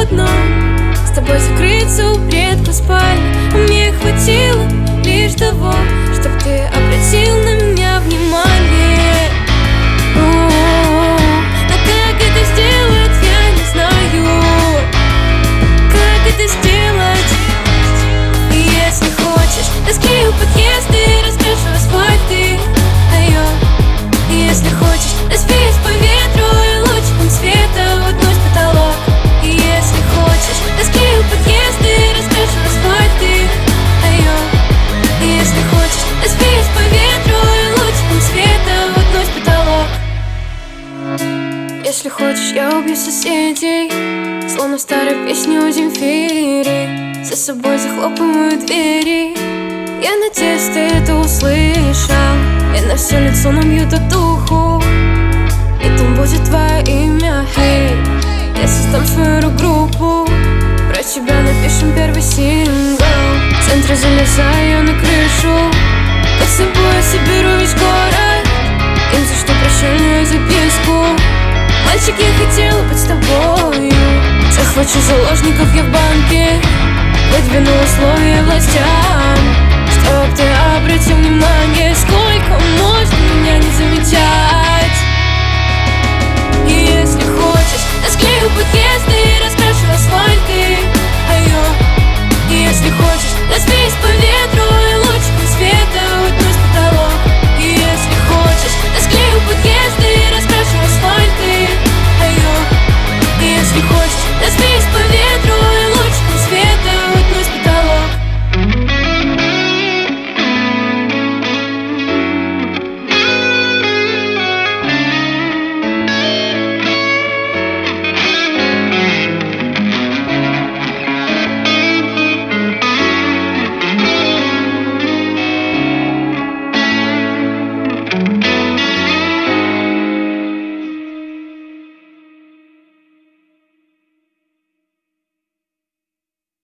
одном, с тобой закрыться у предков спальни. Мне хватило лишь того, чтоб ты обратил на меня внимание. Но как это сделать, я не знаю. Как это сделать? И если хочешь, раскрою подъезд и раскрашу асфальт ты. И если хочешь, развеюсь по ветру и лучиком света воткнусь в потолок. И если хочешь, раскрою подъезд и раскрашу асфальт ты. И если хочешь, развеюсь по ветру и лучиком света воткнусь в потолок. Если хочешь, я убью соседей, словно в старой песне у Земфиры. За собой захлопываю двери. Я надеюсь, ты это услышал. Я на все лицо набью татуху, и там будет твое имя. Hey, я создам свою рок-группу, про тебя напишем первый сингл. В центре залезаю на крышу, под собой соберу весь город. Им за что прощальную записку: мальчик, я хотела быть с тобою. Захвачу заложников я в банке, выдвину условия властям.